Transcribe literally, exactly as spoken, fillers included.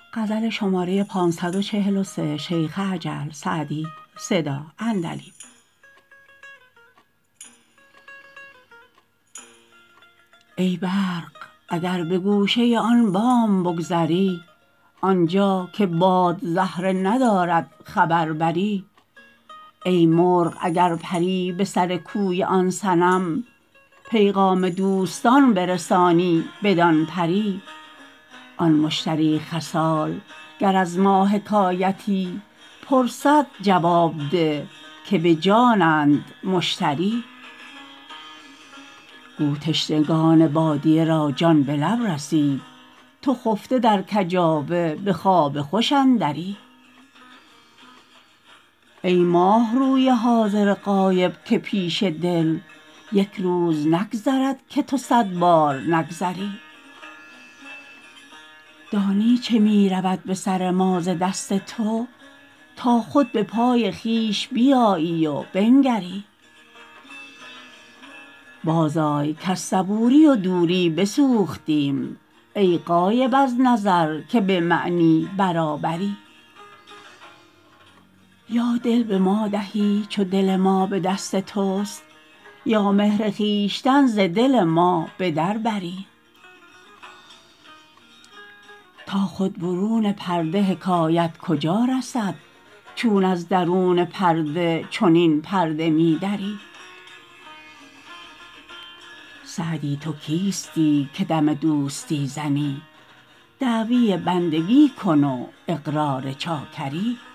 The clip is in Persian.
ای برق اگر به گوشه آن بام بگذری آن جا که باد زهره ندارد خبر بری ای مرغ اگر پری به سر کوی آن صنم پیغام دوستان برسانی بدان پری آن مشتری خصال گر از ما حکایتی پرسد جواب ده که به جانند مشتری گو تشنگان بادیه را جان به لب رسید تو خفته در کجاوه به خواب خوش اندری ای ماه روی حاضر غایب که پیش دل یک روز نگذرد که تو صد بار نگذری دانی چه می رود به سر ما ز دست تو تا خود به پای خویش بیایی و بنگری بازآی کز صبوری و دوری بسوختیم ای غایب از نظر که به معنی برابری یا دل به ما دهی چو دل ما به دست توست یا مهر خویشتن ز دل ما به در بری تا خود برون پرده حکایت کجا رسد چون از درون پرده چنین پرده می دری سعدی تو کیستی که دم دوستی زنی دعوی بندگی کن و اقرار چاکری